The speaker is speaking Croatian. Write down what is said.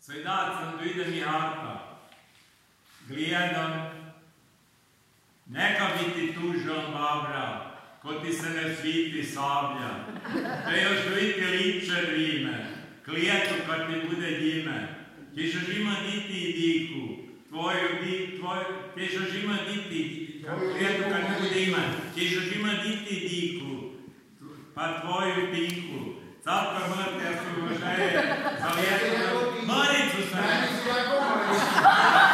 Сега съм дойде ми харта. Гледам, neka bi ti tužan babra, ko ti se ne sviti sablja. Trebaš biti liče vrime, klijetu kad ti bude dime. Ti ćeš imati i diku, ti ćeš imati klijetu kad ti bude ime. Ti ćeš imati diku, pa tvoju tiku. Capka mrtja su moždaje za lijetu. Maricu sam.